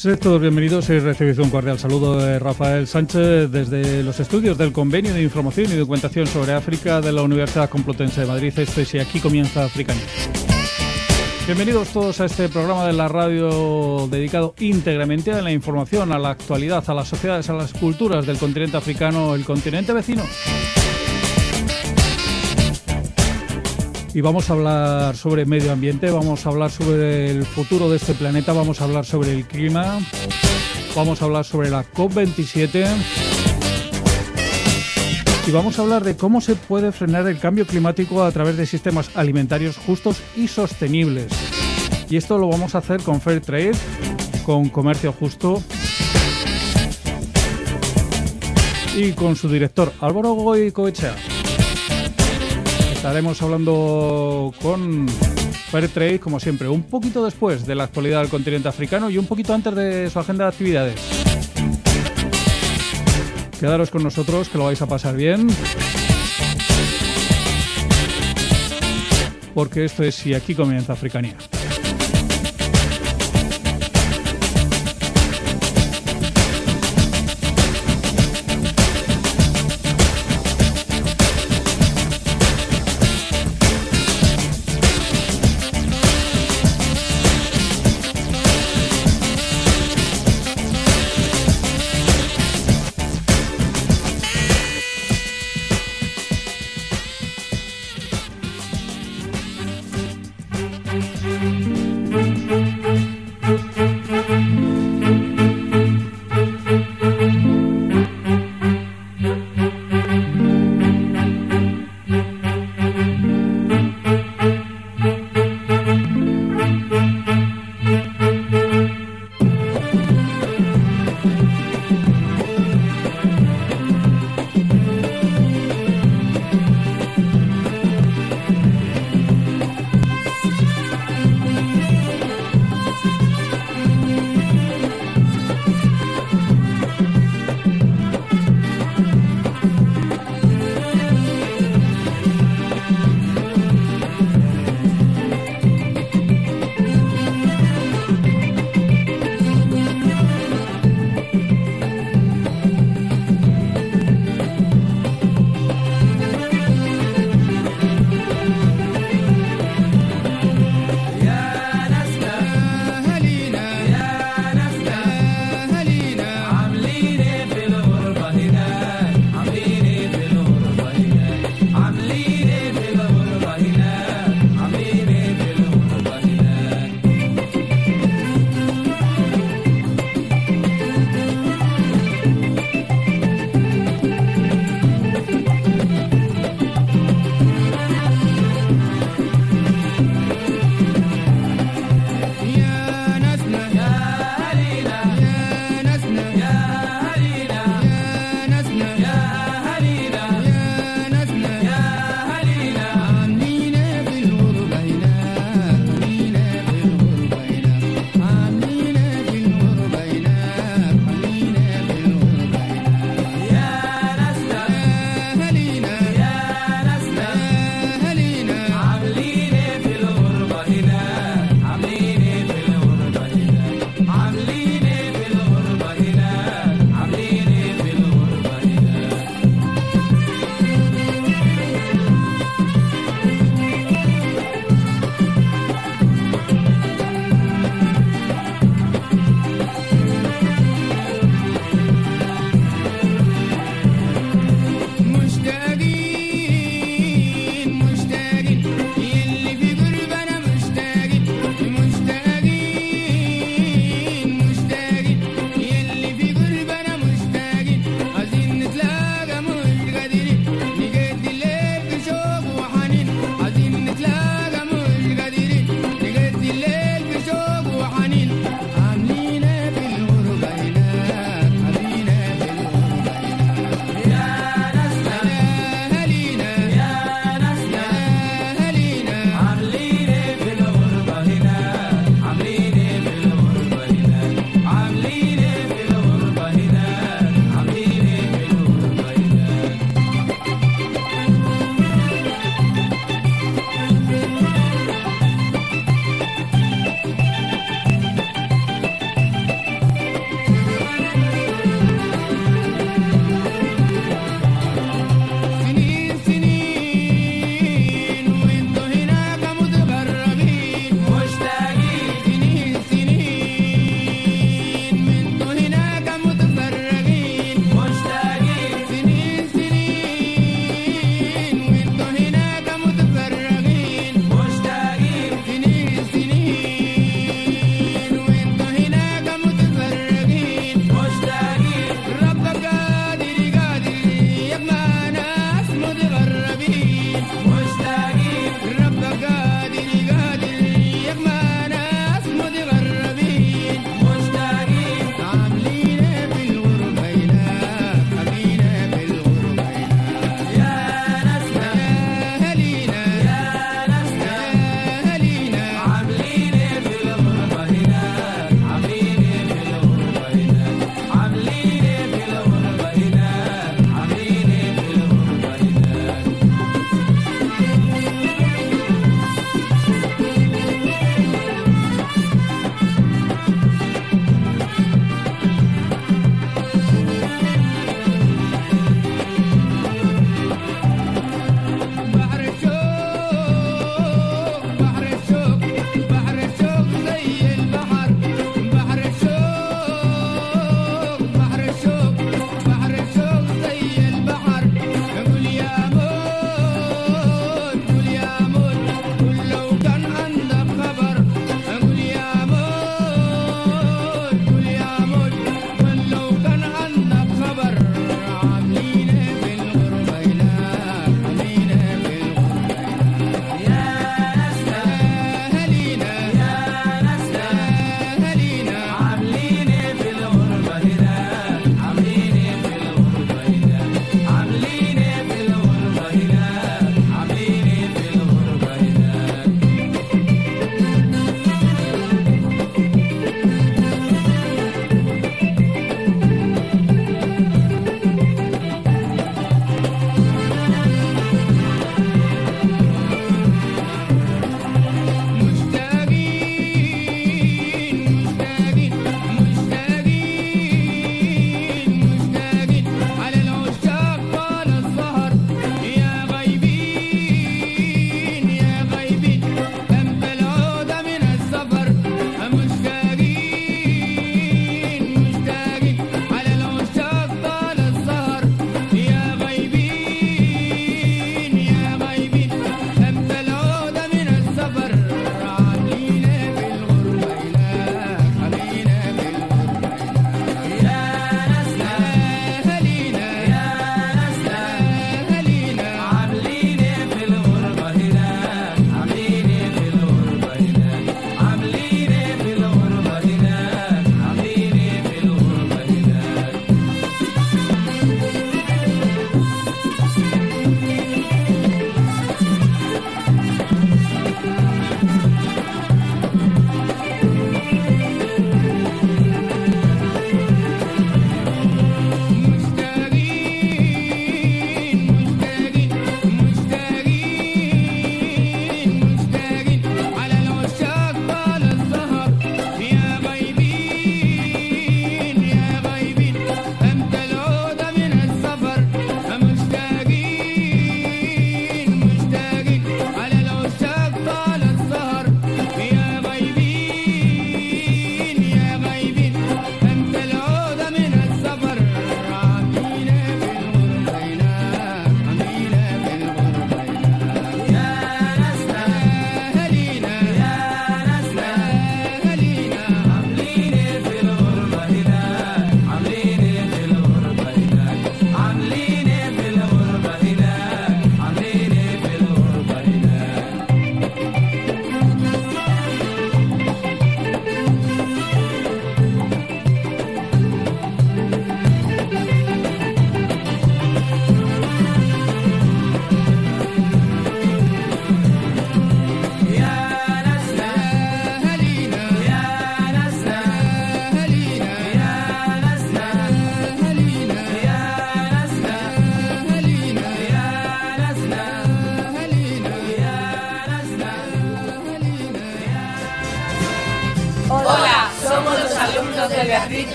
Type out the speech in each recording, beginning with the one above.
Sed todos bienvenidos y recibid un cordial saludo de Rafael Sánchez desde los estudios del Convenio de Información y Documentación sobre África de la Universidad Complutense de Madrid. Esto es Y aquí comienza Africania. Bienvenidos todos a este programa de la radio dedicado íntegramente a la información, a la actualidad, a las sociedades, a las culturas del continente africano, el continente vecino. Y vamos a hablar sobre medio ambiente, vamos a hablar sobre el futuro de este planeta, vamos a hablar sobre el clima, vamos a hablar sobre la COP27 y vamos a hablar de cómo se puede frenar el cambio climático a través de sistemas alimentarios justos y sostenibles. Y esto lo vamos a hacer con Fair Trade, con Comercio Justo y con su director Álvaro Goicoechea. Estaremos hablando con Fair Trade, como siempre, un poquito después de la actualidad del continente africano y un poquito antes de su agenda de actividades. Quedaros con nosotros, que lo vais a pasar bien. Porque esto es Y aquí comienza Africania.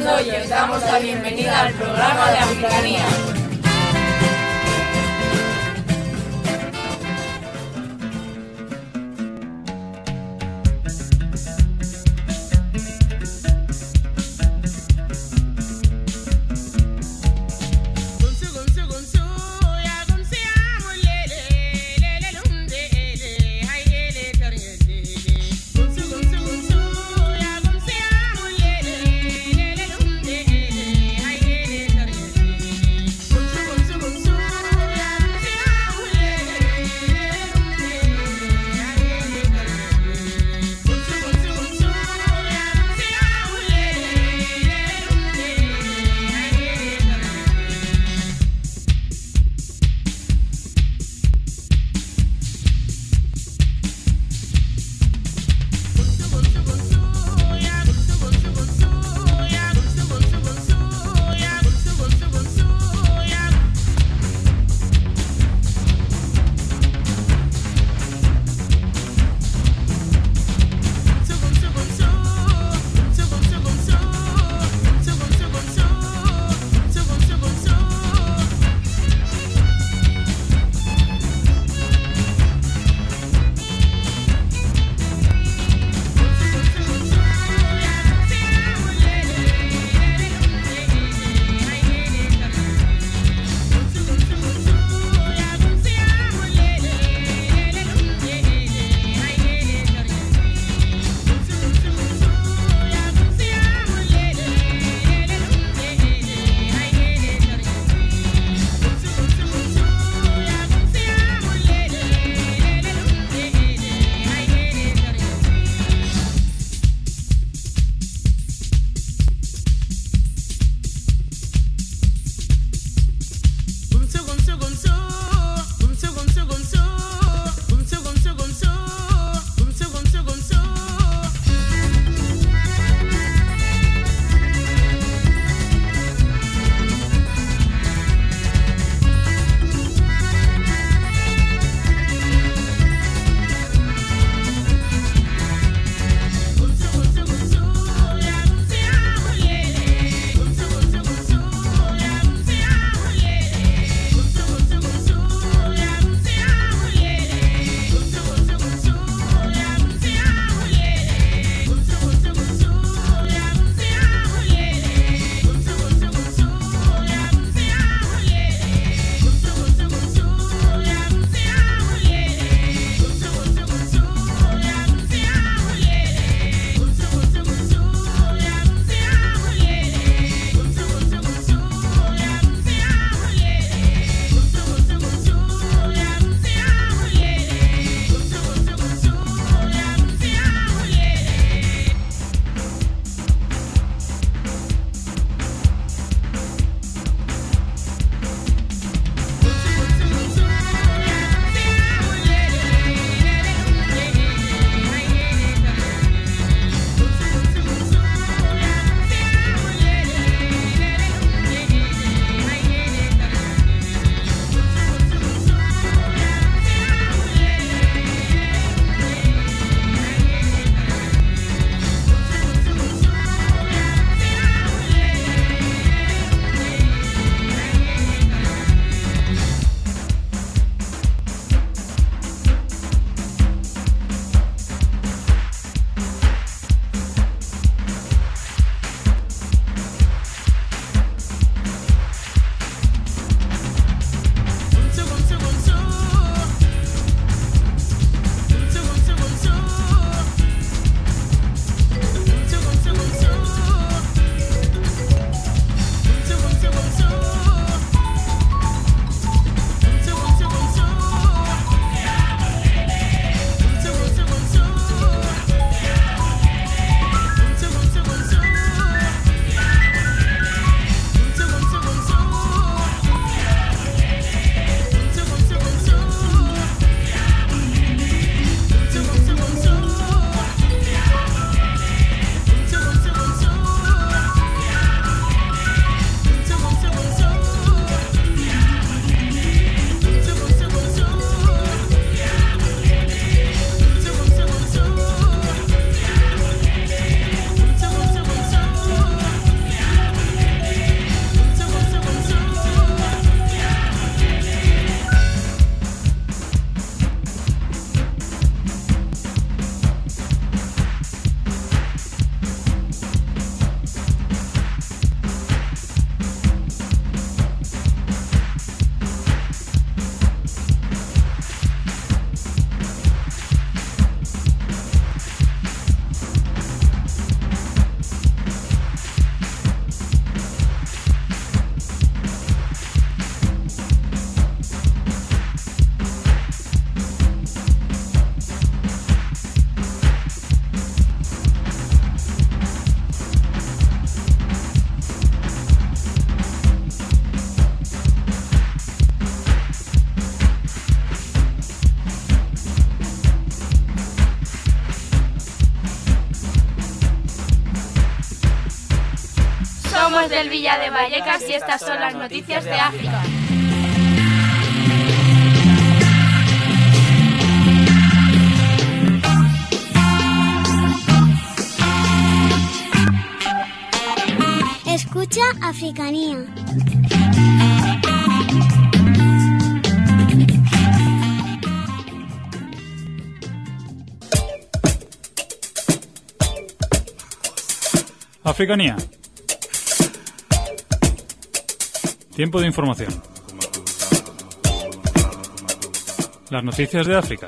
mundo y os damos la bienvenida al programa de Africanía. Miguel Villa de Vallecas y estas son las noticias de África. Escucha Africanía. Africanía. Tiempo de información. Las noticias de África.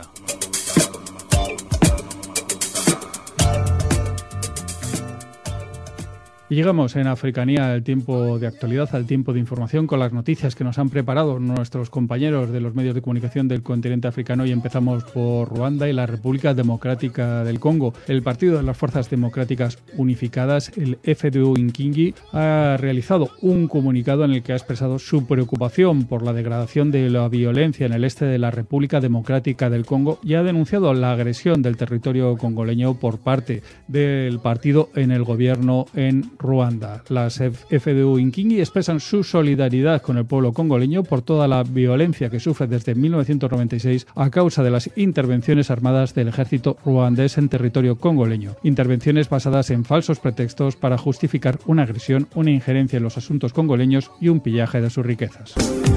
Y llegamos en Africanía al tiempo de actualidad, al tiempo de información con las noticias que nos han preparado nuestros compañeros de los medios de comunicación del continente africano, y empezamos por Ruanda y la República Democrática del Congo. El Partido de las Fuerzas Democráticas Unificadas, el FDU-Inkingi, ha realizado un comunicado en el que ha expresado su preocupación por la degradación de la violencia en el este de la República Democrática del Congo y ha denunciado la agresión del territorio congoleño por parte del partido en el gobierno en Ruanda. Las FDU-Inkingi expresan su solidaridad con el pueblo congoleño por toda la violencia que sufre desde 1996 a causa de las intervenciones armadas del ejército ruandés en territorio congoleño. Intervenciones basadas en falsos pretextos para justificar una agresión, una injerencia en los asuntos congoleños y un pillaje de sus riquezas.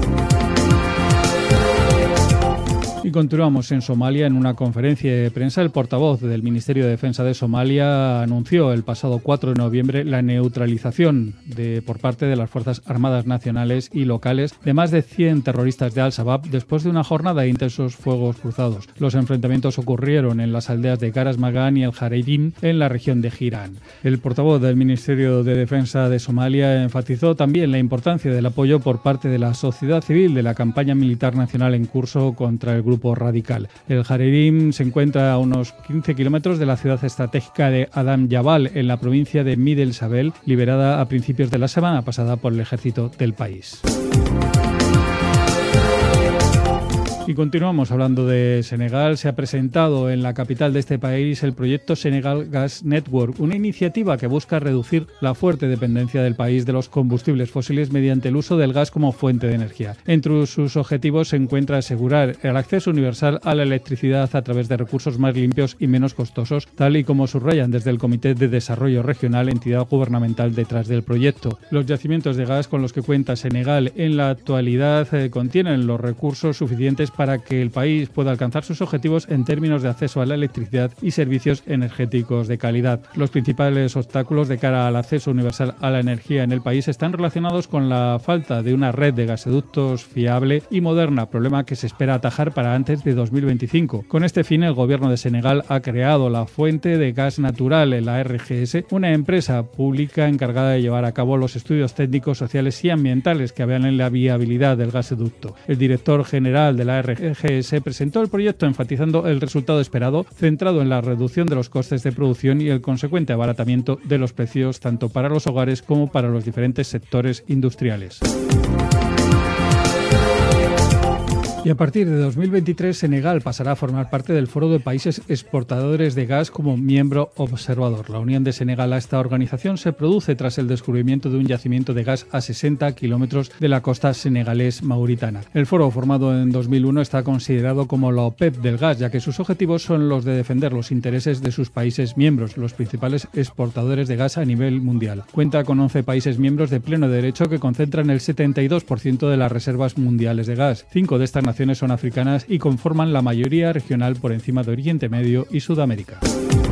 Y continuamos en Somalia. En una conferencia de prensa, el portavoz del Ministerio de Defensa de Somalia anunció el pasado 4 de noviembre la neutralización por parte de las Fuerzas Armadas Nacionales y locales de más de 100 terroristas de Al-Shabaab después de una jornada de intensos fuegos cruzados. Los enfrentamientos ocurrieron en las aldeas de Garas Magan y El Jareidim, en la región de Hiran. El portavoz del Ministerio de Defensa de Somalia enfatizó también la importancia del apoyo por parte de la sociedad civil de la campaña militar nacional en curso contra el grupo radical. El Jareidim se encuentra a unos 15 kilómetros de la ciudad estratégica de Adam Jabal, en la provincia de Midel Sabel, liberada a principios de la semana pasada por el ejército del país. Y continuamos hablando de Senegal. Se ha presentado en la capital de este país el proyecto Senegal Gas Network, una iniciativa que busca reducir la fuerte dependencia del país de los combustibles fósiles mediante el uso del gas como fuente de energía. Entre sus objetivos se encuentra asegurar el acceso universal a la electricidad a través de recursos más limpios y menos costosos, tal y como subrayan desde el Comité de Desarrollo Regional, entidad gubernamental detrás del proyecto. Los yacimientos de gas con los que cuenta Senegal en la actualidad contienen los recursos suficientes para que el país pueda alcanzar sus objetivos en términos de acceso a la electricidad y servicios energéticos de calidad. Los principales obstáculos de cara al acceso universal a la energía en el país están relacionados con la falta de una red de gasoductos fiable y moderna, problema que se espera atajar para antes de 2025. Con este fin, el gobierno de Senegal ha creado la Fuente de Gas Natural, la RGS, una empresa pública encargada de llevar a cabo los estudios técnicos, sociales y ambientales que avalen la viabilidad del gasoducto. El director general de la RGS presentó el proyecto enfatizando el resultado esperado, centrado en la reducción de los costes de producción y el consecuente abaratamiento de los precios tanto para los hogares como para los diferentes sectores industriales. Y a partir de 2023, Senegal pasará a formar parte del Foro de Países Exportadores de Gas como miembro observador. La unión de Senegal a esta organización se produce tras el descubrimiento de un yacimiento de gas a 60 kilómetros de la costa senegalés-mauritana. El foro, formado en 2001, está considerado como la OPEP del gas, ya que sus objetivos son los de defender los intereses de sus países miembros, los principales exportadores de gas a nivel mundial. Cuenta con 11 países miembros de pleno derecho que concentran el 72% de las reservas mundiales de gas. 5 de estas naciones son africanas y conforman la mayoría regional por encima de Oriente Medio y Sudamérica.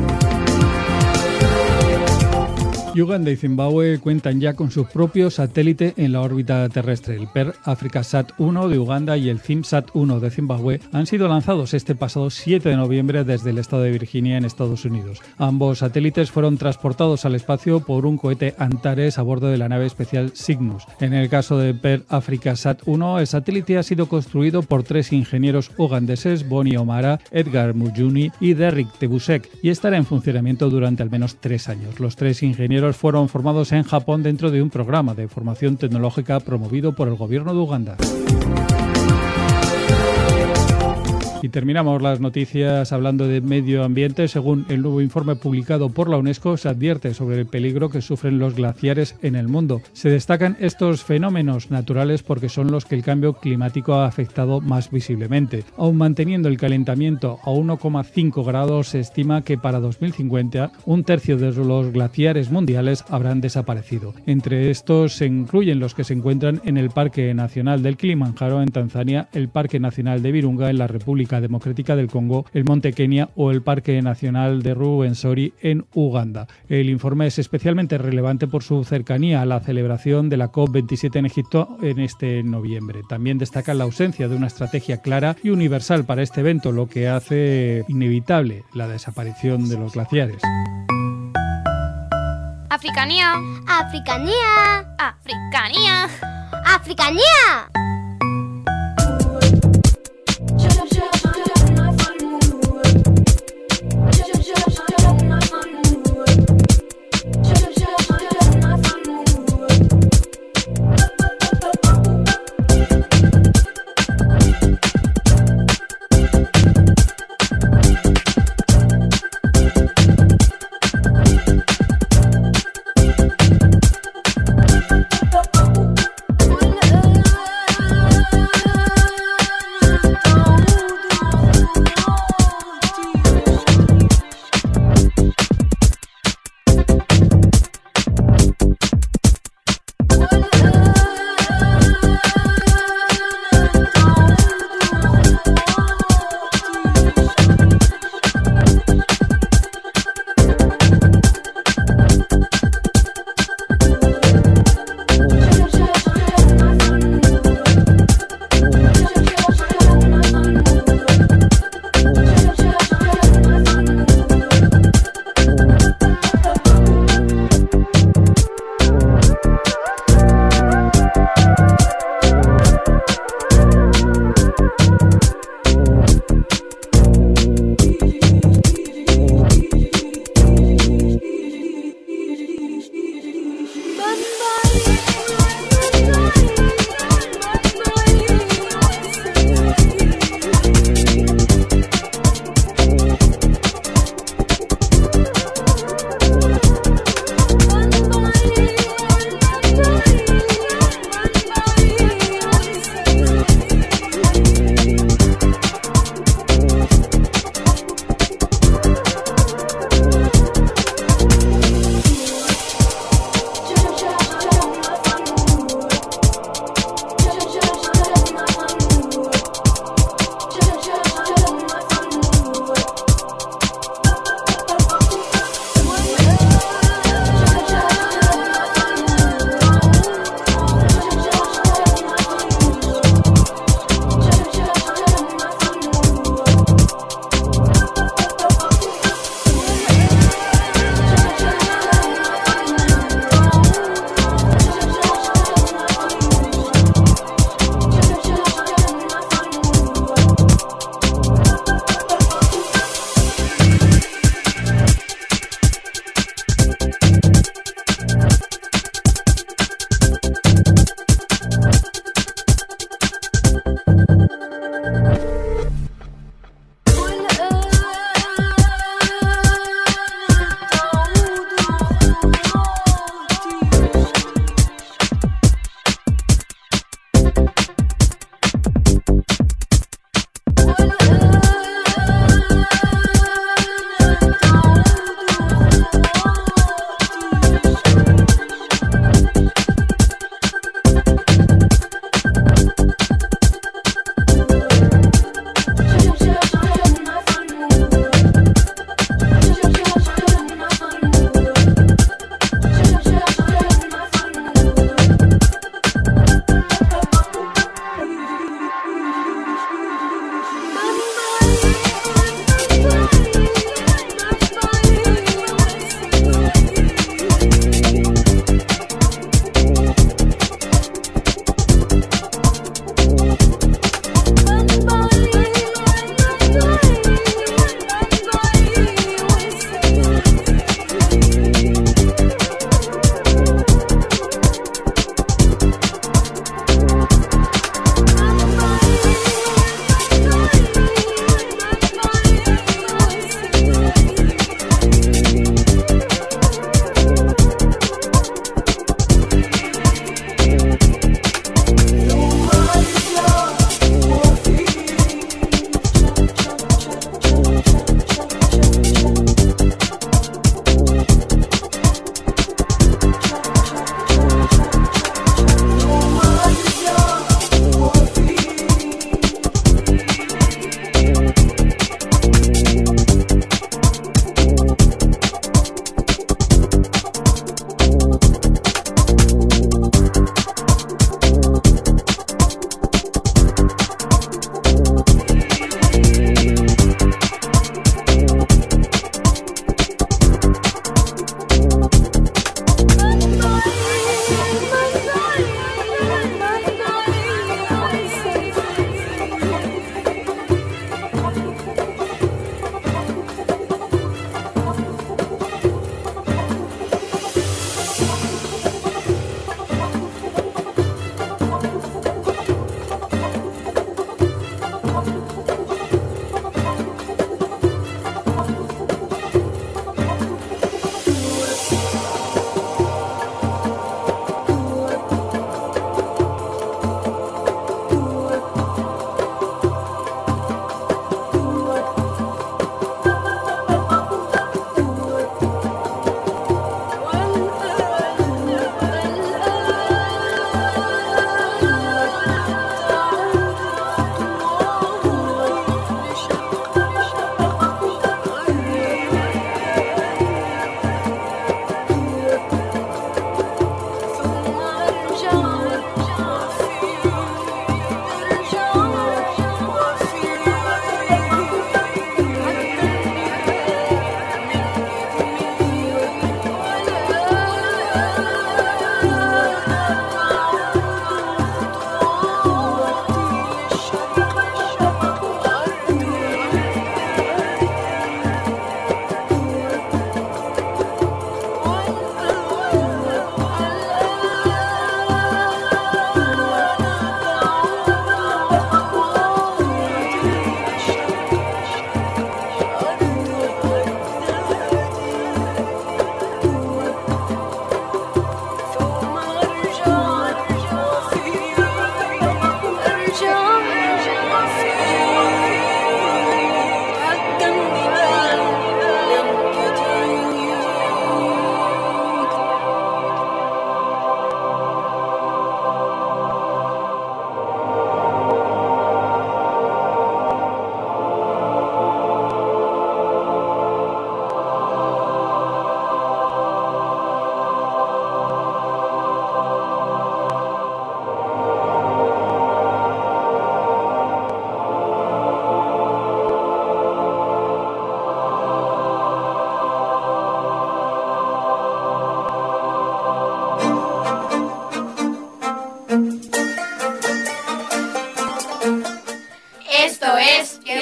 Uganda y Zimbabue cuentan ya con su propio satélite en la órbita terrestre. El PER AfricaSat-1 de Uganda y el CIMSAT-1 de Zimbabue han sido lanzados este pasado 7 de noviembre desde el estado de Virginia en Estados Unidos. Ambos satélites fueron transportados al espacio por un cohete Antares a bordo de la nave espacial Cygnus. En el caso de PER AfricaSat-1, el satélite ha sido construido por 3 ingenieros ugandeses, Boni Omara, Edgar Mujuni y Derrick Tebusek, y estará en funcionamiento durante al menos 3 años. Los 3 ingenieros fueron formados en Japón dentro de un programa de formación tecnológica promovido por el gobierno de Uganda. Y terminamos las noticias hablando de medio ambiente. Según el nuevo informe publicado por la UNESCO, se advierte sobre el peligro que sufren los glaciares en el mundo. Se destacan estos fenómenos naturales porque son los que el cambio climático ha afectado más visiblemente. Aún manteniendo el calentamiento a 1,5 grados, se estima que para 2050 un tercio de los glaciares mundiales habrán desaparecido. Entre estos se incluyen los que se encuentran en el Parque Nacional del Kilimanjaro en Tanzania, el Parque Nacional de Virunga en la República Democrática del Congo, el Monte Kenia o el Parque Nacional de Rwenzori en Uganda. El informe es especialmente relevante por su cercanía a la celebración de la COP27 en Egipto en este noviembre. También destaca la ausencia de una estrategia clara y universal para este evento, lo que hace inevitable la desaparición de los glaciares. Africanía. Africanía. Africanía. Africanía.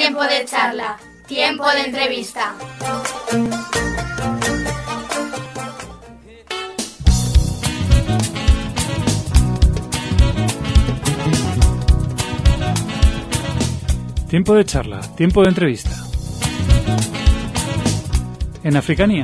Tiempo de charla, tiempo de entrevista. Tiempo de charla, tiempo de entrevista. En Africanía.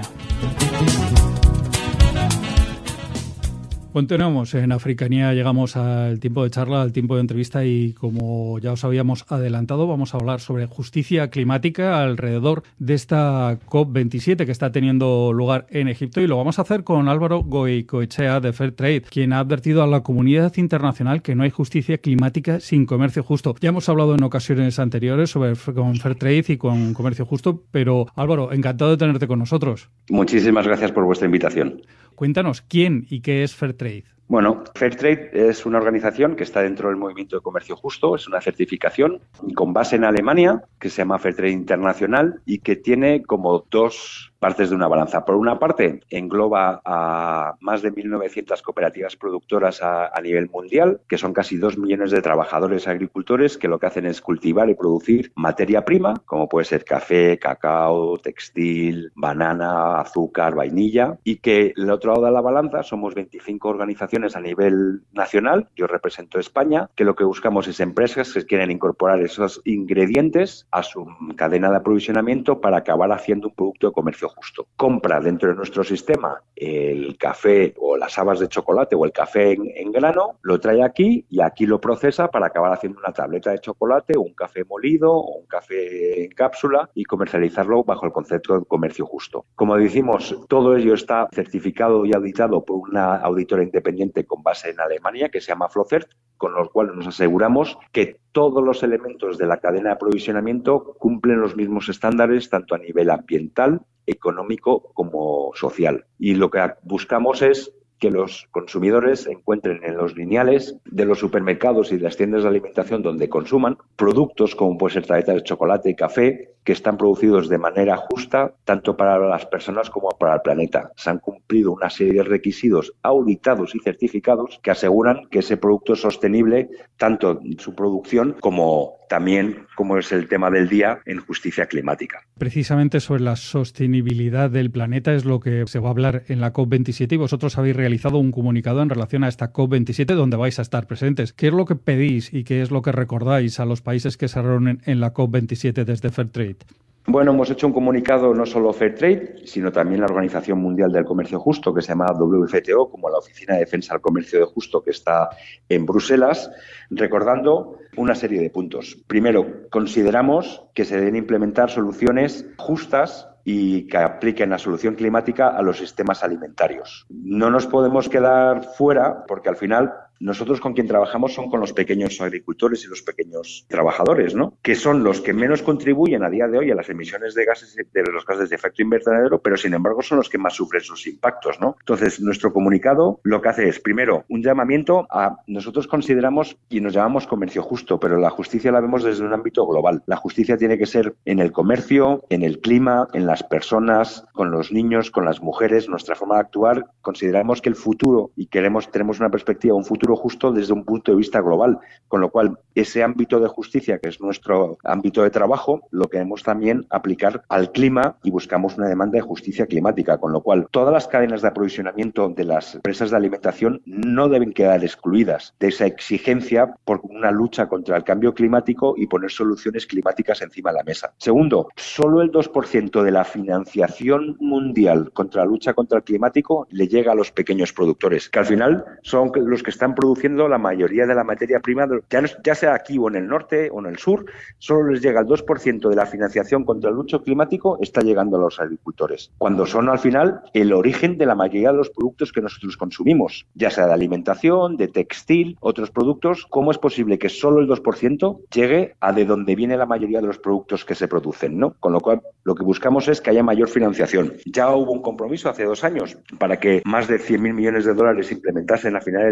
Continuamos en Africanía, llegamos al tiempo de charla, al tiempo de entrevista y como ya os habíamos adelantado vamos a hablar sobre justicia climática alrededor de esta COP27 que está teniendo lugar en Egipto y lo vamos a hacer con Álvaro Goicoechea de Fairtrade, quien ha advertido a la comunidad internacional que no hay justicia climática sin comercio justo. Ya hemos hablado en ocasiones anteriores con Fairtrade y con comercio justo, pero Álvaro, encantado de tenerte con nosotros. Muchísimas gracias por vuestra invitación. Cuéntanos, ¿quién y qué es Fairtrade? Bueno, Fairtrade es una organización que está dentro del movimiento de comercio justo, es una certificación con base en Alemania que se llama Fairtrade Internacional y que tiene como dos partes de una balanza. Por una parte, engloba a más de 1.900 cooperativas productoras a nivel mundial, que son casi 2 millones de trabajadores agricultores que lo que hacen es cultivar y producir materia prima, como puede ser café, cacao, textil, banana, azúcar, vainilla, y que el otro lado de la balanza somos 25 organizaciones a nivel nacional, yo represento España, que lo que buscamos es empresas que quieren incorporar esos ingredientes a su cadena de aprovisionamiento para acabar haciendo un producto de comercio justo. Compra dentro de nuestro sistema el café o las habas de chocolate o el café en grano, lo trae aquí y aquí lo procesa para acabar haciendo una tableta de chocolate o un café molido o un café en cápsula y comercializarlo bajo el concepto de comercio justo. Como decimos, todo ello está certificado y auditado por una auditora independiente con base en Alemania que se llama Flowcert, con los cuales nos aseguramos que todos los elementos de la cadena de aprovisionamiento cumplen los mismos estándares tanto a nivel ambiental, económico como social. Y lo que buscamos es que los consumidores encuentren en los lineales de los supermercados y de las tiendas de alimentación donde consuman productos como puede ser tabletas de chocolate y café que están producidos de manera justa tanto para las personas como para el planeta. Se han cumplido una serie de requisitos auditados y certificados que aseguran que ese producto es sostenible tanto en su producción como también, como es el tema del día, en justicia climática. Precisamente sobre la sostenibilidad del planeta es lo que se va a hablar en la COP27 y vosotros habéis realizado un comunicado en relación a esta COP27 donde vais a estar presentes. ¿Qué es lo que pedís y qué es lo que recordáis a los países que se reúnen en la COP27 desde Fairtrade? Bueno, hemos hecho un comunicado no solo Fairtrade, sino también la Organización Mundial del Comercio Justo, que se llama WFTO, como la Oficina de Defensa del Comercio de Justo, que está en Bruselas, recordando una serie de puntos. Primero, consideramos que se deben implementar soluciones justas y que apliquen la solución climática a los sistemas alimentarios. No nos podemos quedar fuera porque al final nosotros con quien trabajamos son con los pequeños agricultores y los pequeños trabajadores, ¿no? Que son los que menos contribuyen a día de hoy a las emisiones de los gases de efecto invernadero, pero sin embargo son los que más sufren sus impactos, ¿no? Entonces, nuestro comunicado lo que hace es, primero, un llamamiento a, nosotros consideramos y nos llamamos comercio justo, pero la justicia la vemos desde un ámbito global. La justicia tiene que ser en el comercio, en el clima, en las personas, con los niños, con las mujeres, nuestra forma de actuar. Consideramos que el futuro, y tenemos una perspectiva, un futuro justo desde un punto de vista global, con lo cual ese ámbito de justicia, que es nuestro ámbito de trabajo, lo queremos también aplicar al clima y buscamos una demanda de justicia climática, con lo cual todas las cadenas de aprovisionamiento de las empresas de alimentación no deben quedar excluidas de esa exigencia por una lucha contra el cambio climático y poner soluciones climáticas encima de la mesa. Segundo, solo el 2% de la financiación mundial contra la lucha contra el climático le llega a los pequeños productores, que al final son los que están produciendo la mayoría de la materia prima, ya sea aquí o en el norte o en el sur, solo les llega el 2% de la financiación contra el cambio climático, está llegando a los agricultores, cuando son al final el origen de la mayoría de los productos que nosotros consumimos, ya sea de alimentación, de textil, otros productos. ¿Cómo es posible que solo el 2% llegue a de donde viene la mayoría de los productos que se producen, ¿no? Con lo cual, lo que buscamos es que haya mayor financiación. Ya hubo un compromiso hace 2 años para que más de 100.000 millones de dólares se implementasen a finales del año 2020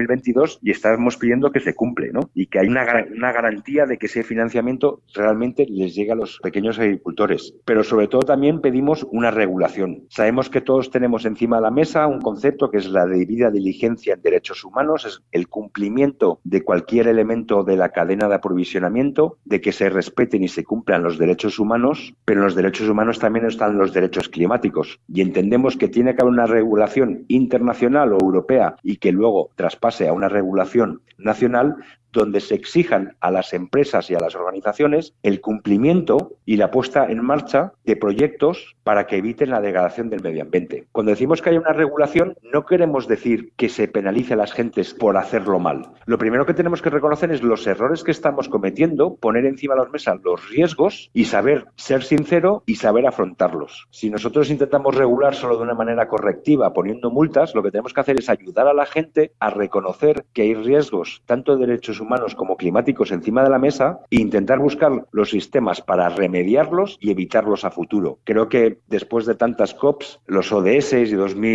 2022 y estamos pidiendo que se cumple, ¿no? Y que hay una garantía de que ese financiamiento realmente les llegue a los pequeños agricultores. Pero sobre todo también pedimos una regulación. Sabemos que todos tenemos encima de la mesa un concepto que es la debida diligencia en derechos humanos, es el cumplimiento de cualquier elemento de la cadena de aprovisionamiento, de que se respeten y se cumplan los derechos humanos, pero en los derechos humanos también están los derechos climáticos. Y entendemos que tiene que haber una regulación internacional o europea y que luego traspase a una regulación nacional donde se exijan a las empresas y a las organizaciones el cumplimiento y la puesta en marcha de proyectos para que eviten la degradación del medio ambiente. Cuando decimos que hay una regulación, no queremos decir que se penalice a las gentes por hacerlo mal. Lo primero que tenemos que reconocer es los errores que estamos cometiendo, poner encima de la mesa los riesgos y saber ser sincero y saber afrontarlos. Si nosotros intentamos regular solo de una manera correctiva, poniendo multas, lo que tenemos que hacer es ayudar a la gente a reconocer que hay riesgos, tanto de derechos humanos como climáticos, encima de la mesa e intentar buscar los sistemas para remediarlos y evitarlos a futuro. Creo que después de tantas COPs, los ODS y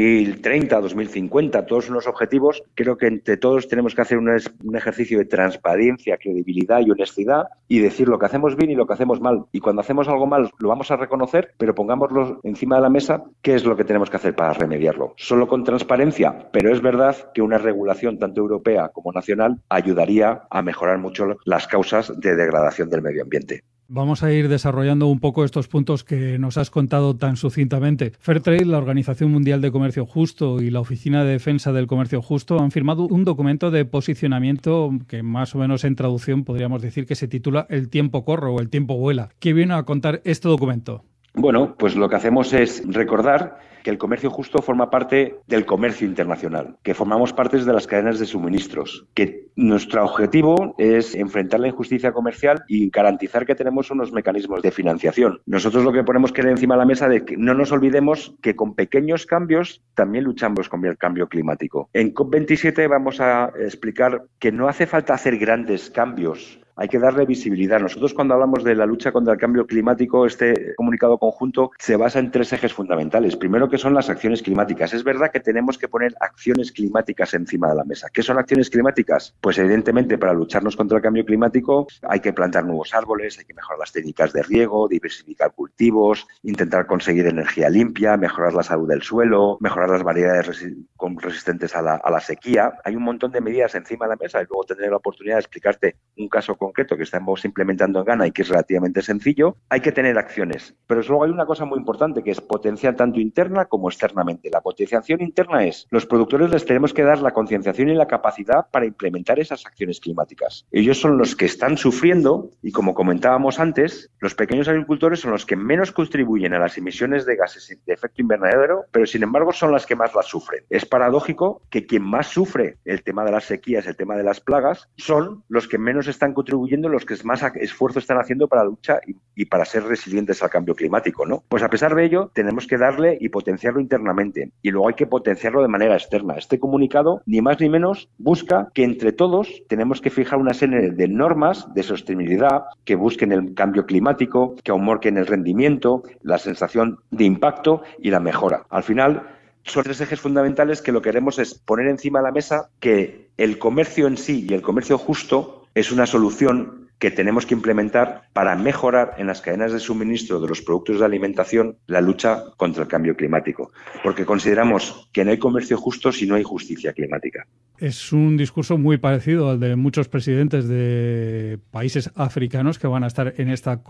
2030, 2050, todos unos objetivos, creo que entre todos tenemos que hacer un ejercicio de transparencia, credibilidad y honestidad y decir lo que hacemos bien y lo que hacemos mal. Y cuando hacemos algo mal lo vamos a reconocer, pero pongámoslo encima de la mesa, ¿qué es lo que tenemos que hacer para remediarlo? Solo con transparencia, pero es verdad que una regulación tanto europea como nacional ayudaría a mejorar mucho las causas de degradación del medio ambiente. Vamos a ir desarrollando un poco estos puntos que nos has contado tan sucintamente. Fairtrade, la Organización Mundial de Comercio Justo y la Oficina de Defensa del Comercio Justo han firmado un documento de posicionamiento que más o menos en traducción podríamos decir que se titula El tiempo corre o El tiempo vuela. ¿Qué viene a contar este documento? Bueno, pues lo que hacemos es recordar que el comercio justo forma parte del comercio internacional, que formamos parte de las cadenas de suministros, que nuestro objetivo es enfrentar la injusticia comercial y garantizar que tenemos unos mecanismos de financiación. Nosotros lo que ponemos que encima de la mesa de que no nos olvidemos que con pequeños cambios también luchamos con el cambio climático. En COP27 vamos a explicar que no hace falta hacer grandes cambios. Hay que darle visibilidad. Nosotros cuando hablamos de la lucha contra el cambio climático, este comunicado conjunto se basa en 3 ejes fundamentales. Primero, que son las acciones climáticas. Es verdad que tenemos que poner acciones climáticas encima de la mesa. ¿Qué son acciones climáticas? Pues evidentemente para lucharnos contra el cambio climático hay que plantar nuevos árboles, hay que mejorar las técnicas de riego, diversificar cultivos, intentar conseguir energía limpia, mejorar la salud del suelo, mejorar las variedades resistentes a la sequía. Hay un montón de medidas encima de la mesa y luego tendré la oportunidad de explicarte un caso concreto que estamos implementando en Ghana y que es relativamente sencillo. Hay que tener acciones, pero luego hay una cosa muy importante que es potenciar tanto interna como externamente. La potenciación interna es, los productores les tenemos que dar la concienciación y la capacidad para implementar esas acciones climáticas. Ellos son los que están sufriendo y, como comentábamos antes, los pequeños agricultores son los que menos contribuyen a las emisiones de gases de efecto invernadero, pero sin embargo son las que más las sufren. Es paradójico que quien más sufre el tema de las sequías, el tema de las plagas, son los que menos están contribuyendo, los que más esfuerzo están haciendo para la lucha y para ser resilientes al cambio climático, ¿no? Pues a pesar de ello, tenemos que darle y potenciarlo internamente y luego hay que potenciarlo de manera externa. Este comunicado, ni más ni menos, busca que entre todos tenemos que fijar una serie de normas de sostenibilidad que busquen el cambio climático, que aumenten el rendimiento, la sensación de impacto y la mejora. Al final, son 3 ejes fundamentales que lo que queremos es poner encima de la mesa que el comercio en sí y el comercio justo es una solución que tenemos que implementar para mejorar en las cadenas de suministro de los productos de alimentación la lucha contra el cambio climático, porque consideramos que no hay comercio justo si no hay justicia climática. Es un discurso muy parecido al de muchos presidentes de países africanos que van a estar en esta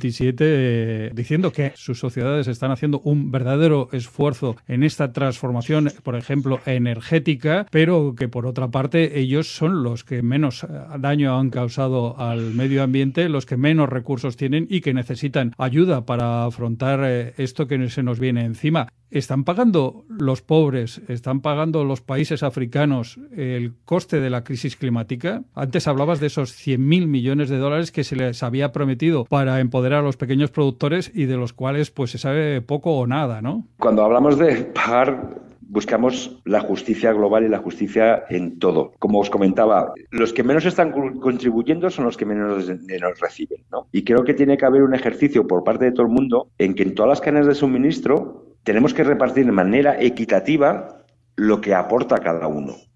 COP27 diciendo que sus sociedades están haciendo un verdadero esfuerzo en esta transformación, por ejemplo, energética, pero que por otra parte ellos son los que menos daño han causado al medio ambiente, los que menos recursos tienen y que necesitan ayuda para afrontar esto que se nos viene encima. ¿Están pagando los pobres, están pagando los países africanos el coste de la crisis climática? Antes hablabas de esos 100.000 millones de dólares que se les había prometido para empoderar a los pequeños productores y de los cuales pues se sabe poco o nada, ¿no? Cuando hablamos de pagar, buscamos la justicia global y la justicia en todo. Como os comentaba, los que menos están contribuyendo son los que menos reciben, ¿no? Y creo que tiene que haber un ejercicio por parte de todo el mundo en que en todas las cadenas de suministro tenemos que repartir de manera equitativa lo que aporta cada uno.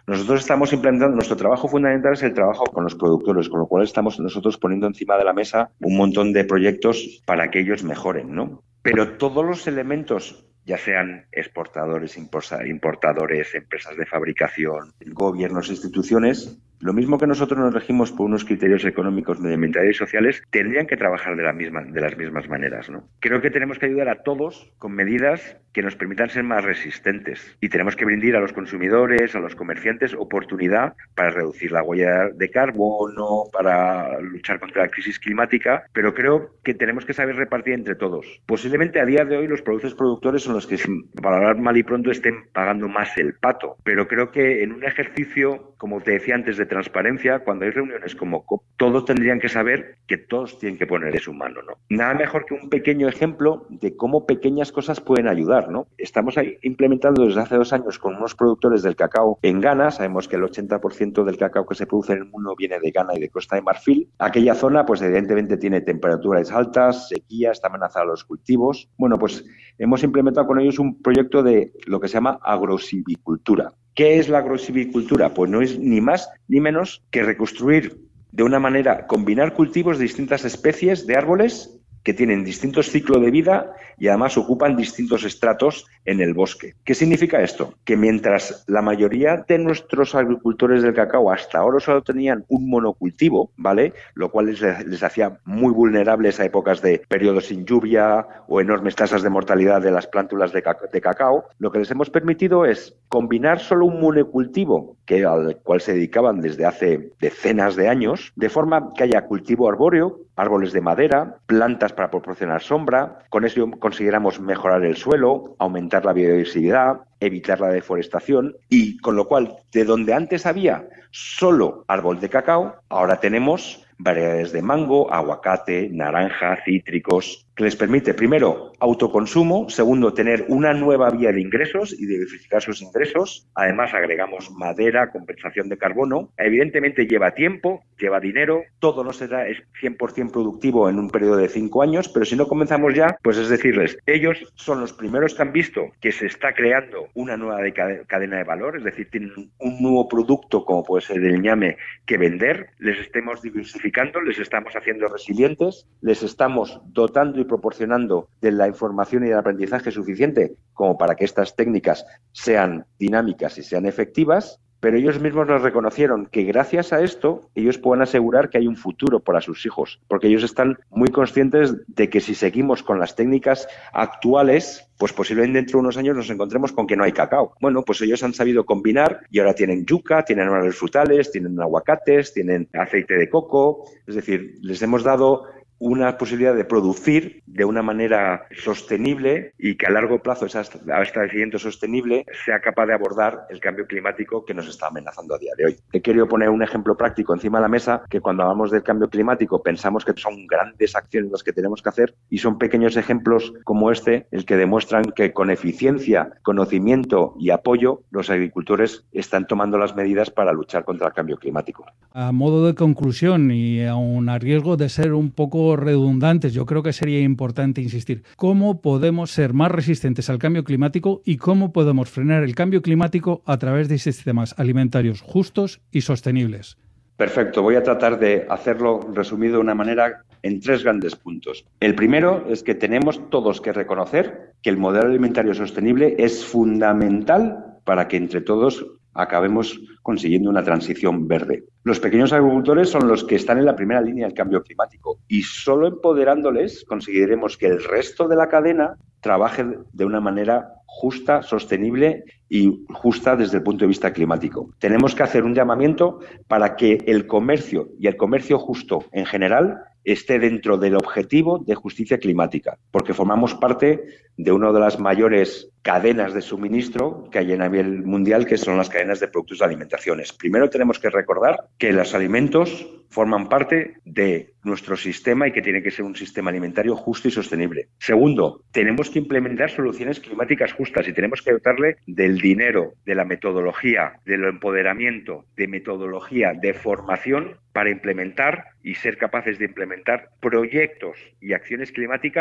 Nosotros estamos implementando, nuestro trabajo fundamental es el trabajo con los productores, con lo cual estamos nosotros poniendo encima de la mesa un montón de proyectos para que ellos mejoren, ¿no? Pero todos los elementos, ya sean exportadores, importadores, empresas de fabricación, gobiernos, instituciones, lo mismo que nosotros nos regimos por unos criterios económicos, medioambientales y sociales, tendrían que trabajar de las mismas maneras, ¿no? Creo que tenemos que ayudar a todos con medidas que nos permitan ser más resistentes y tenemos que brindar a los consumidores, a los comerciantes, oportunidad para reducir la huella de carbono, para luchar contra la crisis climática, pero creo que tenemos que saber repartir entre todos. Posiblemente a día de hoy los productores son los que, para hablar mal y pronto, estén pagando más el pato, pero creo que en un ejercicio, como te decía antes, de transparencia, cuando hay reuniones como COP, todos tendrían que saber que todos tienen que poner de su mano, ¿no? Nada mejor que un pequeño ejemplo de cómo pequeñas cosas pueden ayudar, ¿no? Estamos ahí implementando desde hace 2 años con unos productores del cacao en Ghana. Sabemos que el 80% del cacao que se produce en el mundo viene de Ghana y de Costa de Marfil. Aquella zona, pues evidentemente tiene temperaturas altas, sequía, está amenazada los cultivos. Bueno, pues hemos implementado con ellos un proyecto de lo que se llama agrosilvicultura. ¿Qué es la agrosilvicultura? Pues no es ni más ni menos que reconstruir de una manera, combinar cultivos de distintas especies de árboles que tienen distintos ciclos de vida y además ocupan distintos estratos en el bosque. ¿Qué significa esto? Que mientras la mayoría de nuestros agricultores del cacao hasta ahora solo tenían un monocultivo, ¿vale? Lo cual les hacía muy vulnerables a épocas de periodos sin lluvia o enormes tasas de mortalidad de las plántulas de cacao, lo que les hemos permitido es combinar solo un monocultivo, al cual se dedicaban desde hace decenas de años, de forma que haya cultivo arbóreo, árboles de madera, plantas para proporcionar sombra. Con eso consiguiéramos mejorar el suelo, aumentar la biodiversidad, evitar la deforestación y con lo cual, de donde antes había solo árbol de cacao, ahora tenemos variedades de mango, aguacate, naranja, cítricos, que les permite, primero, autoconsumo, segundo, tener una nueva vía de ingresos y diversificar sus ingresos. Además, agregamos madera, compensación de carbono. Evidentemente lleva tiempo, lleva dinero, todo no será 100% productivo en un periodo de 5 años, pero si no comenzamos ya, pues es decirles, ellos son los primeros que han visto que se está creando una nueva cadena de valor, es decir, tienen un nuevo producto como puede ser el ñame que vender, les estemos diversificando, les estamos haciendo resilientes, les estamos dotando y proporcionando de la información y del aprendizaje suficiente como para que estas técnicas sean dinámicas y sean efectivas, pero ellos mismos nos reconocieron que gracias a esto ellos pueden asegurar que hay un futuro para sus hijos, porque ellos están muy conscientes de que si seguimos con las técnicas actuales, pues posiblemente dentro de unos años nos encontremos con que no hay cacao. Bueno, pues ellos han sabido combinar y ahora tienen yuca, tienen árboles frutales, tienen aguacates, tienen aceite de coco, es decir, les hemos dado una posibilidad de producir de una manera sostenible y que a largo plazo ese establecimiento sostenible sea capaz de abordar el cambio climático que nos está amenazando a día de hoy. He querido poner un ejemplo práctico encima de la mesa que cuando hablamos del cambio climático pensamos que son grandes acciones las que tenemos que hacer y son pequeños ejemplos como este el que demuestran que con eficiencia, conocimiento y apoyo los agricultores están tomando las medidas para luchar contra el cambio climático. A modo de conclusión y aun a riesgo de ser un poco redundantes, yo creo que sería importante insistir. ¿Cómo podemos ser más resistentes al cambio climático y cómo podemos frenar el cambio climático a través de sistemas alimentarios justos y sostenibles? Perfecto, voy a tratar de hacerlo resumido de una manera en 3 grandes puntos. El primero es que tenemos todos que reconocer que el modelo alimentario sostenible es fundamental para que entre todos acabemos consiguiendo una transición verde. Los pequeños agricultores son los que están en la primera línea del cambio climático y solo empoderándoles conseguiremos que el resto de la cadena trabaje de una manera justa, sostenible y justa desde el punto de vista climático. Tenemos que hacer un llamamiento para que el comercio y el comercio justo en general esté dentro del objetivo de justicia climática, porque formamos parte de una de las mayores cadenas de suministro que hay a nivel mundial, que son las cadenas de productos de alimentaciones. Primero tenemos que recordar que los alimentos forman parte de nuestro sistema y que tiene que ser un sistema alimentario justo y sostenible. Segundo, tenemos que implementar soluciones climáticas justas y tenemos que dotarle del dinero, de la metodología, del empoderamiento, de metodología, de formación para implementar y ser capaces de implementar proyectos y acciones climáticas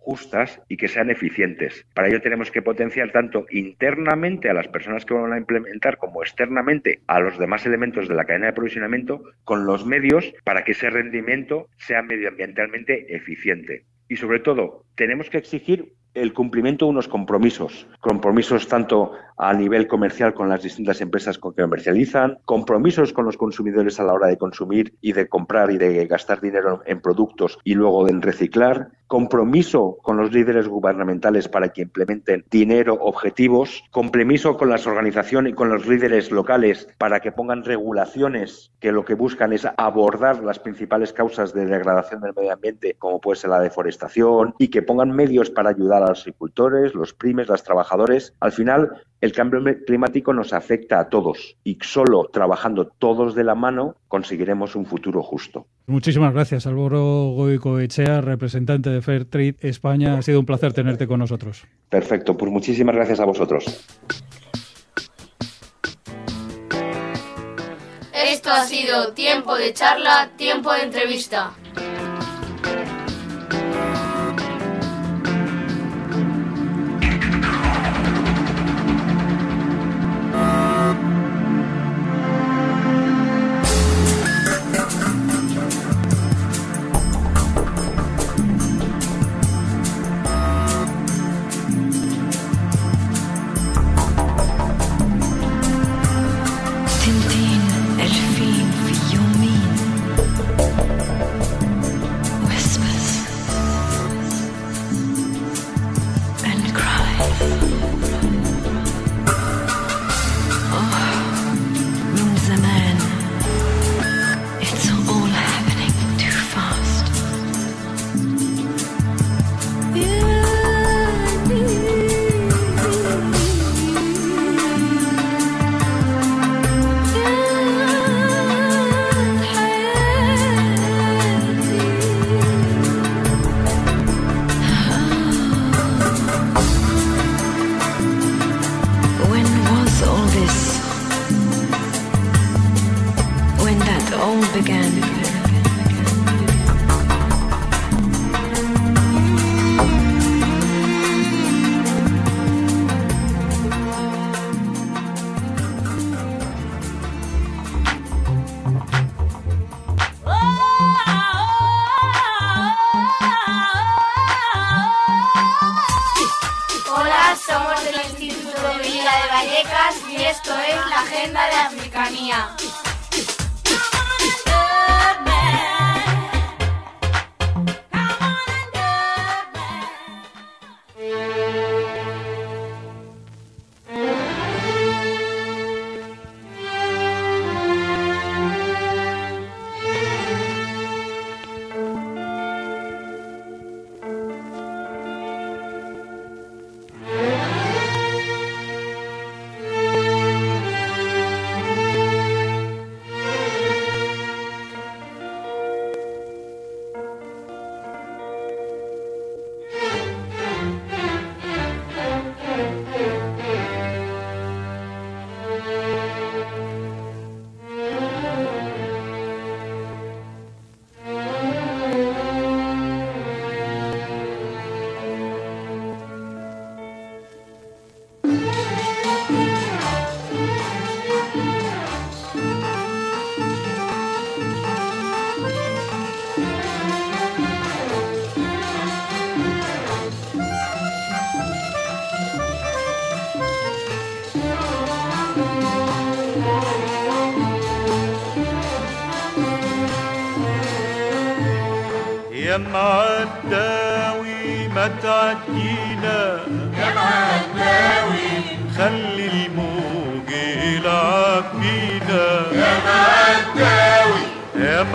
justas y que sean eficientes. Para ello tenemos que potenciar tanto internamente a las personas que van a implementar como externamente a los demás elementos de la cadena de aprovisionamiento con los medios para que ese rendimiento sea medioambientalmente eficiente. Y sobre todo, tenemos que exigir el cumplimiento de unos compromisos tanto a nivel comercial con las distintas empresas que comercializan, compromisos con los consumidores a la hora de consumir y de comprar y de gastar dinero en productos y luego en reciclar, compromiso con los líderes gubernamentales para que implementen dinero, objetivos, compromiso con las organizaciones y con los líderes locales para que pongan regulaciones que lo que buscan es abordar las principales causas de degradación del medio ambiente, como puede ser la deforestación, y que pongan medios para ayudar a los agricultores, los pymes, los trabajadores. Al final, el cambio climático nos afecta a todos y solo trabajando todos de la mano conseguiremos un futuro justo. Muchísimas gracias, Álvaro Goicoechea, representante de Fairtrade España. Ha sido un placer tenerte con nosotros. Perfecto, pues muchísimas gracias a vosotros. Esto ha sido Tiempo de Charla, Tiempo de Entrevista. Somos del Instituto de Villa de Vallecas y esto es la Agenda de Africanía. يا معداوي ما تعدينا يا معداوي خلي الموج يلعب بينا يا معداوي يا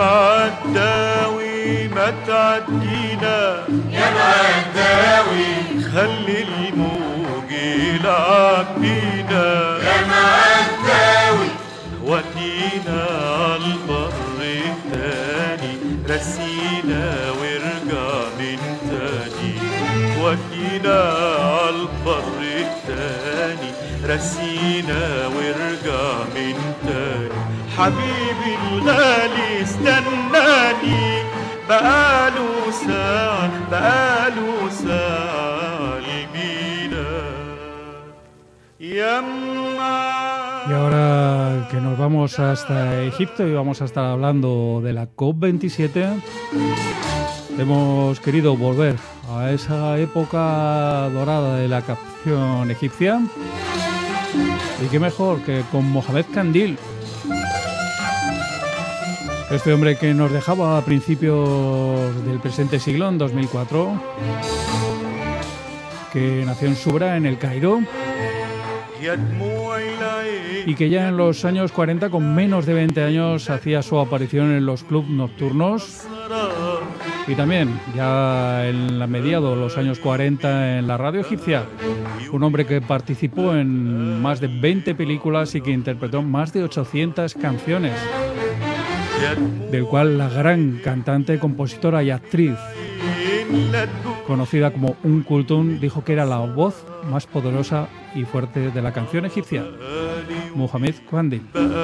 معداوي ما تعدينا يا معداوي خلي الموج يلعب بينا يا معداوي ودينا عالبر التاني رسينا وارجع من تاني ودينا عالبر التاني رسينا وارجع من تاني حبيبي الغالي استناني بقاله ساعة البلاد يما. Y ahora que nos vamos hasta Egipto y vamos a estar hablando de la COP27, hemos querido volver a esa época dorada de la canción egipcia. Y qué mejor que con Mohamed Kandil, este hombre que nos dejaba a principios del presente siglo, en 2004, que nació en Subra, en el Cairo, y que ya en los años 40, con menos de 20 años, hacía su aparición en los clubs nocturnos, y también ya en la mediados de los años 40 en la radio egipcia. Un hombre que participó en más de 20 películas y que interpretó más de 800 canciones, del cual la gran cantante, compositora y actriz, conocida como Kulthum, dijo que era la voz más poderosa y fuerte de la canción egipcia, Mohamed Kandil.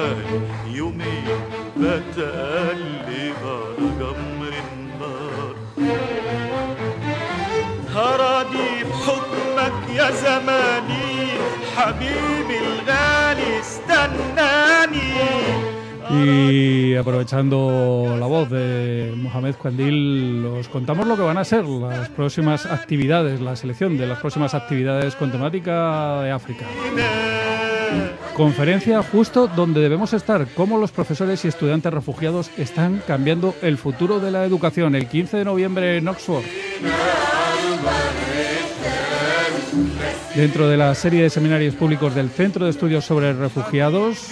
Y aprovechando la voz de Mohamed Kandil, os contamos lo que van a ser las próximas actividades, la selección de las próximas actividades con temática de África. Conferencia justo donde debemos estar, cómo los profesores y estudiantes refugiados están cambiando el futuro de la educación, el 15 de noviembre en Oxford. Dentro de la serie de seminarios públicos del Centro de Estudios sobre Refugiados,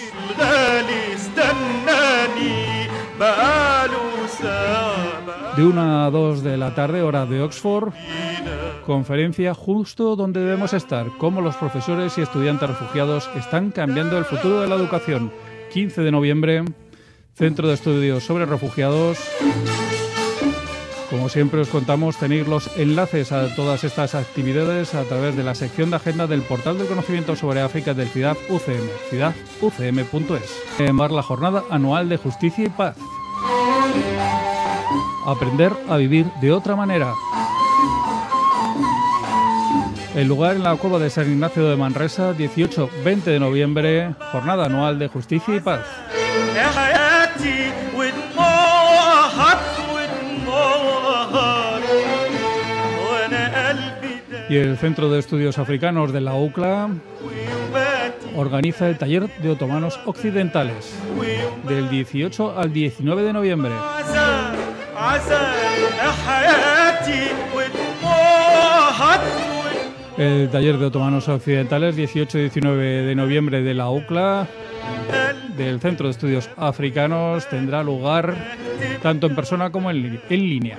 de 1 a 2 de la tarde, hora de Oxford, conferencia justo donde debemos estar, cómo los profesores y estudiantes refugiados están cambiando el futuro de la educación. 15 de noviembre, Centro de Estudios sobre Refugiados. Como siempre os contamos, tenéis los enlaces a todas estas actividades a través de la sección de agenda del portal del conocimiento sobre África del CIDAD UCM, cidaducm.es. Llamar la jornada anual de justicia y paz. Aprender a vivir de otra manera. El lugar en la cueva de San Ignacio de Manresa, 18-20 de noviembre, jornada anual de justicia y paz. Y el Centro de Estudios Africanos de la UCLA organiza el taller de otomanos occidentales del 18 al 19 de noviembre. El taller de otomanos occidentales 18 y 19 de noviembre de la UCLA del Centro de Estudios Africanos tendrá lugar tanto en persona como en línea.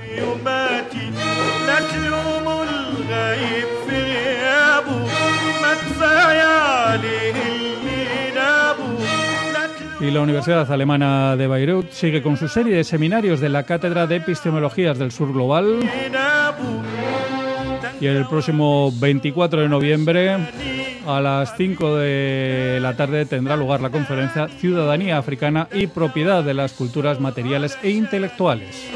Y la Universidad Alemana de Beirut sigue con su serie de seminarios de la Cátedra de Epistemologías del Sur Global. Y el próximo 24 de noviembre, a las 5 de la tarde, tendrá lugar la conferencia Ciudadanía Africana y Propiedad de las Culturas Materiales e Intelectuales.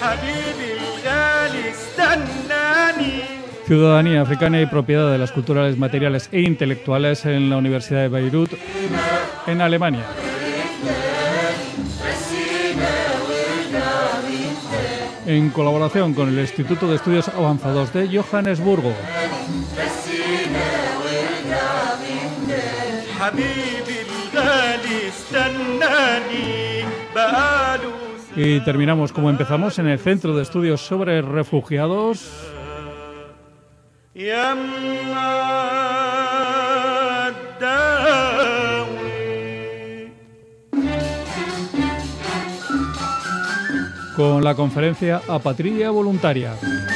Ciudadanía Africana y Propiedad de las Culturas Materiales e Intelectuales en la Universidad de Beirut, en Alemania. En colaboración con el Instituto de Estudios Avanzados de Johannesburgo. Y terminamos como empezamos en el Centro de Estudios sobre Refugiados. Con la conferencia Apatría Voluntaria.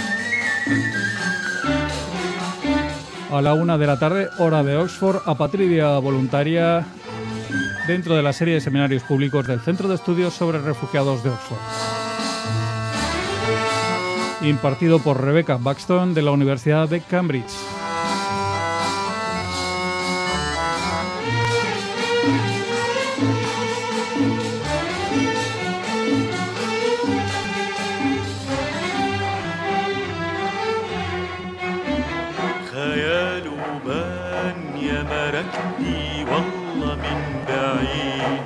A la 1 de la tarde, hora de Oxford, Apatría Voluntaria, dentro de la serie de seminarios públicos del Centro de Estudios sobre Refugiados de Oxford. Impartido por Rebecca Buxton de la Universidad de Cambridge. مراكبي والله من بعيد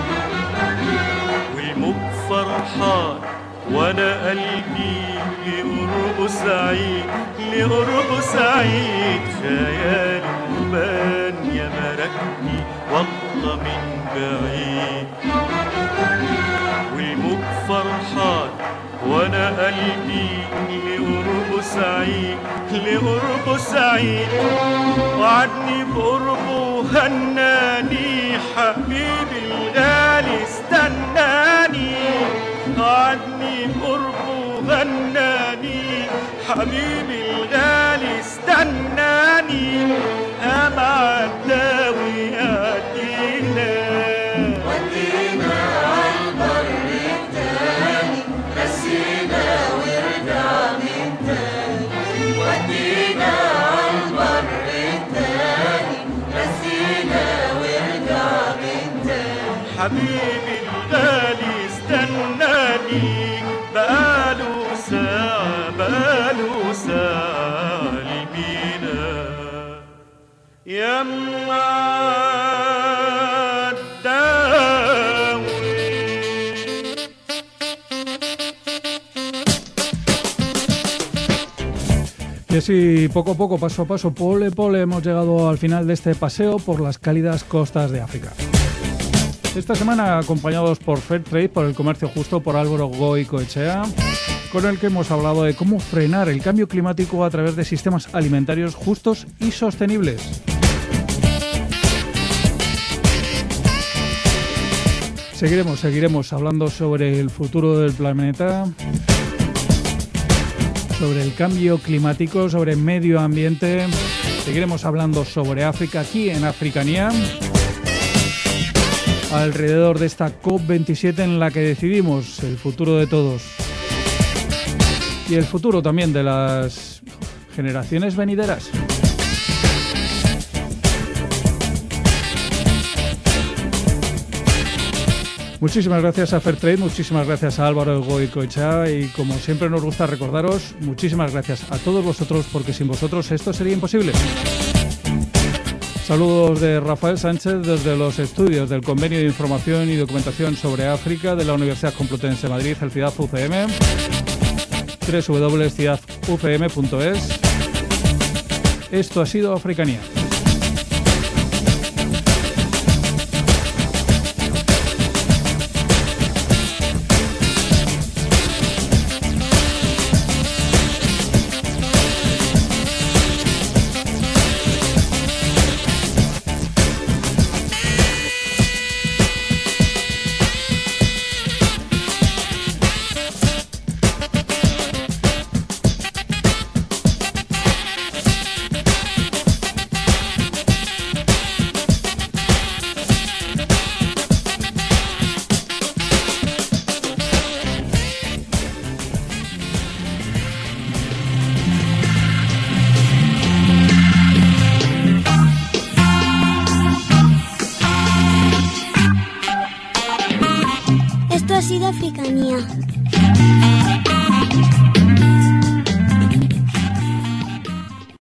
والموج فرحان وانا قلبي لقربه سعيد لقربه سعيد خيال بان يا مراكبي والله من بعيد والموج فرحان وانا قلبي لقربه سعيد لقربه سعيد وعدني بقربه هناني حبيبي الغالي استناني وعدني بقربه هناني حبيبي الغالي استناني أبعد داوي أدينا ودينا عالبر التاني نسينا ورجع من تاني ودينا عالبر التاني نسينا ورجع من تاني حبيبي الغالي استناني بقاله ساعة لمينا يا Y así, poco a poco, paso a paso, pole a pole, hemos llegado al final de este paseo por las cálidas costas de África. Esta semana acompañados por Fairtrade, por el comercio justo, por Álvaro Goicoechea, con el que hemos hablado de cómo frenar el cambio climático a través de sistemas alimentarios justos y sostenibles. Seguiremos hablando sobre el futuro del planeta, sobre el cambio climático, sobre medio ambiente. Seguiremos hablando sobre África aquí en Africanía, alrededor de esta COP27 en la que decidimos el futuro de todos y el futuro también de las generaciones venideras. Muchísimas gracias a Fairtrade, muchísimas gracias a Álvaro Goicoechea y como siempre nos gusta recordaros, muchísimas gracias a todos vosotros porque sin vosotros esto sería imposible. Saludos de Rafael Sánchez desde los estudios del Convenio de Información y Documentación sobre África de la Universidad Complutense de Madrid, el CIDAD UCM, www.cidadufm.es. Esto ha sido Africanía. Esto ha sido Africanía.